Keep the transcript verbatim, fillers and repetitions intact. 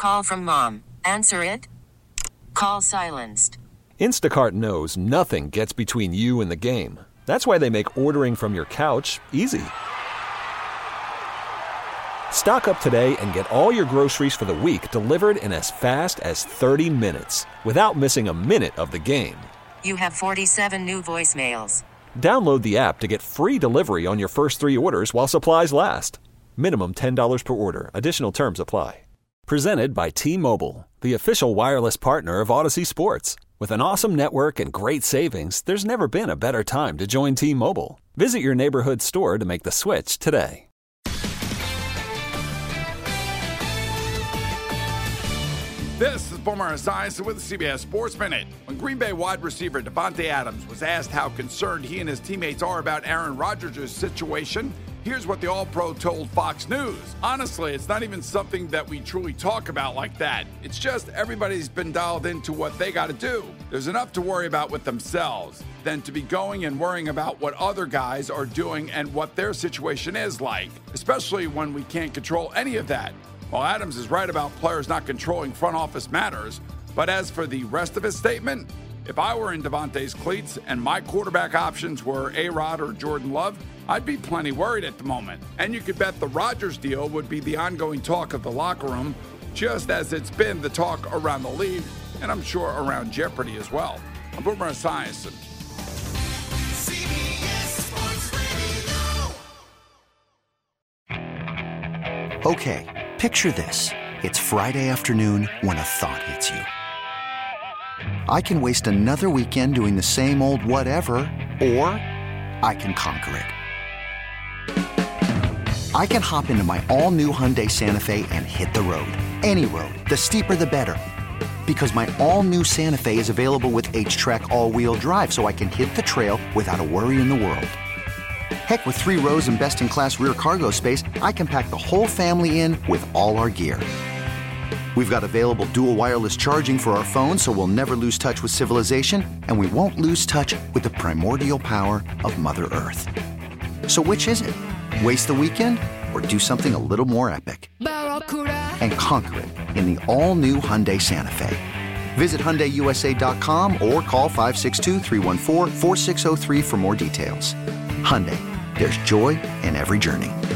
call from mom. Answer it. Call silenced. Instacart knows nothing gets between you and the game. That's why they make ordering from your couch easy. Stock up today and get all your groceries for the week delivered in as fast as thirty minutes without missing a minute of the game. You have forty-seven new voicemails. Download the app to get free delivery on your first three orders while supplies last. Minimum ten dollars per order. Additional terms apply. Presented by T-Mobile, the official wireless partner of Odyssey Sports. With an awesome network and great savings, there's never been a better time to join T-Mobile. Visit your neighborhood store to make the switch today. This is Boomer Esiason with the C B S Sports Minute. When Green Bay wide receiver Davante Adams was asked how concerned he and his teammates are about Aaron Rodgers' situation, here's what the All-Pro told Fox News. Honestly, it's not even something that we truly talk about like that. It's just everybody's been dialed into what they got to do. There's enough to worry about with themselves than to be going and worrying about what other guys are doing and what their situation is like, especially when we can't control any of that. Well, Adams is right about players not controlling front office matters, but as for the rest of his statement, if I were in Davante's cleats and my quarterback options were A-Rod or Jordan Love, I'd be plenty worried at the moment. And you could bet the Rodgers deal would be the ongoing talk of the locker room, just as it's been the talk around the league, and I'm sure around Jeopardy as well. I'm Boomer Esiason. Okay, picture this. It's Friday afternoon when a thought hits you. I can waste another weekend doing the same old whatever, or I can conquer it. I can hop into my all-new Hyundai Santa Fe and hit the road. Any road. The steeper, the better. Because my all-new Santa Fe is available with H-Track all-wheel drive, so I can hit the trail without a worry in the world. Heck, with three rows and best-in-class rear cargo space, I can pack the whole family in with all our gear. We've got available dual wireless charging for our phones, so we'll never lose touch with civilization, and we won't lose touch with the primordial power of Mother Earth. So which is it? Waste the weekend or do something a little more epic? And conquer it in the all-new Hyundai Santa Fe. Visit Hyundai U S A dot com or call five six two, three one four, four six zero three for more details. Hyundai, there's joy in every journey.